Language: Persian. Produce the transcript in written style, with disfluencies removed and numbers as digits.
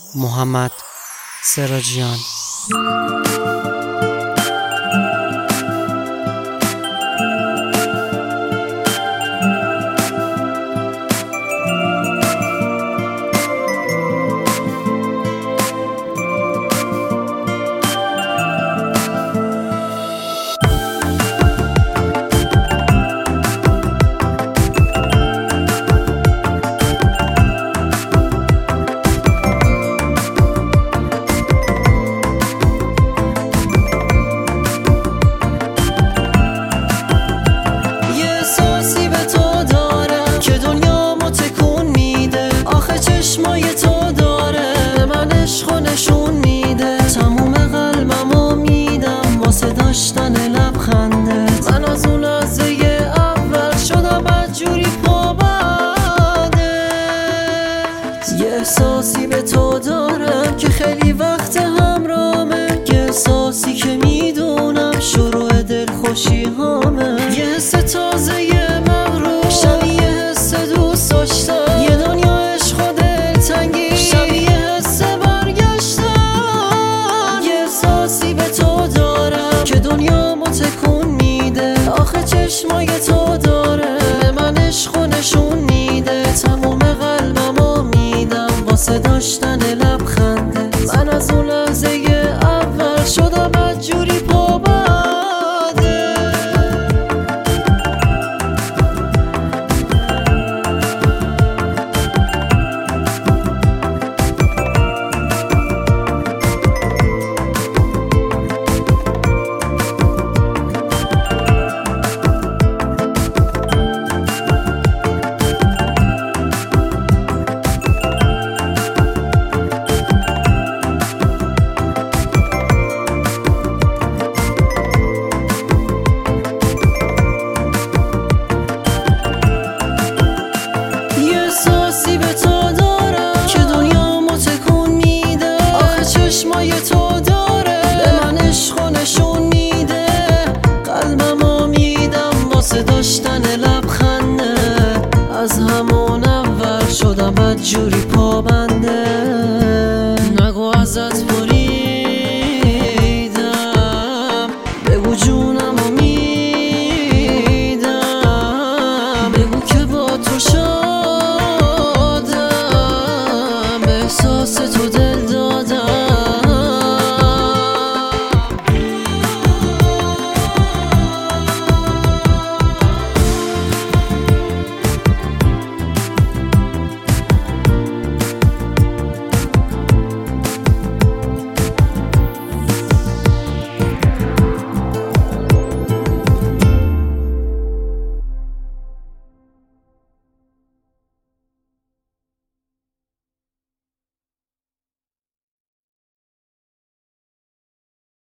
محمد سراجیان. چشمای تو داره به من عشق و نشون میده، تموم قلبمو میدم واسه داشتن لبخندت. من از اون لحظه اول شدم بدجوری پابندت. یه احساسی به تو دارم که خیلی وقت همرامه، یه احساسی که میدونم شروع دلخوشی هامه، یه حس تازه مغرور شبیه حس دوست داشتم، یه دنیا شبیه حس برگشتن. یه احساسی به تو دارم که دنیامو تکون میده، آخه چشمای تو داره به من عشق و نشون میده، تموم قلبمو میدم واسه داشتن